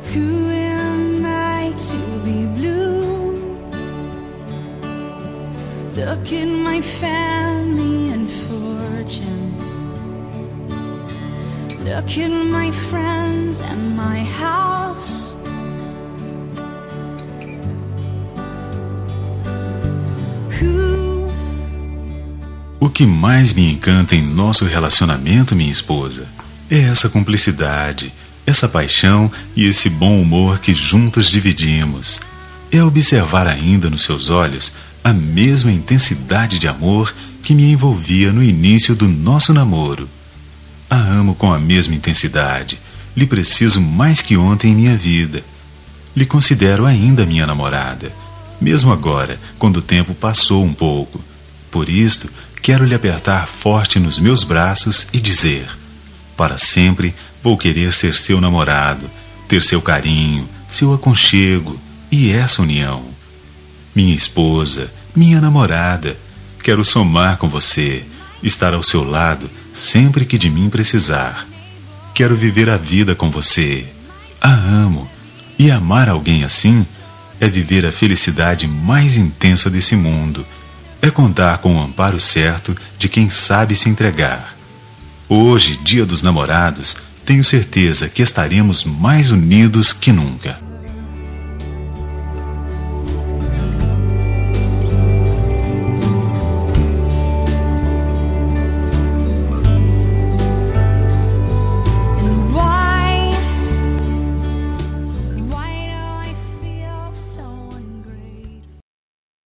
Who am I to be blue? Look at my family and fortune. Look at my friends and my house. O que mais me encanta em nosso relacionamento, minha esposa, é essa cumplicidade, essa paixão e esse bom humor que juntos dividimos. É observar ainda nos seus olhos a mesma intensidade de amor que me envolvia no início do nosso namoro. A amo com a mesma intensidade, lhe preciso mais que ontem em minha vida. Lhe considero ainda minha namorada, mesmo agora, quando o tempo passou um pouco. Por isto, quero lhe apertar forte nos meus braços e dizer: para sempre vou querer ser seu namorado, ter seu carinho, seu aconchego e essa união. Minha esposa, minha namorada, quero somar com você, estar ao seu lado sempre que de mim precisar. Quero viver a vida com você. A amo. E amar alguém assim é viver a felicidade mais intensa desse mundo. É contar com o amparo certo de quem sabe se entregar. Hoje, Dia dos Namorados, tenho certeza que estaremos mais unidos que nunca.